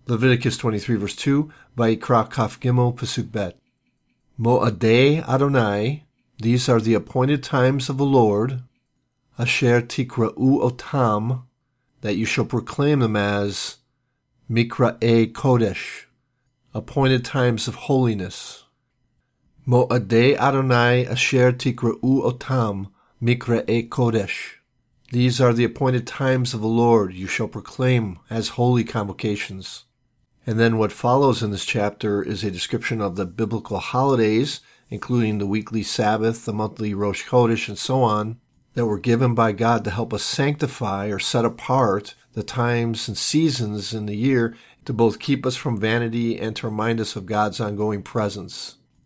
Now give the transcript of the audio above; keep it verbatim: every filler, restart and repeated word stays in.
Leviticus twenty-three, verse two, Vayikra Kaf Gimel Pasuk Bet. Mo'adei Adonai, these are the appointed times of the Lord, Asher Tikra'u Otam, that you shall proclaim them as Mikra'e Kodesh, appointed times of holiness. Mo'adei Adonai Asher Tikra'u Otam, Mikra'e Kodesh. These are the appointed times of the Lord, you shall proclaim as holy convocations. And then what follows in this chapter is a description of the biblical holidays, including the weekly Sabbath, the monthly Rosh Chodesh, and so on, that were given by God to help us sanctify or set apart the times and seasons in the year to both keep us from vanity and to remind us of God's ongoing presence.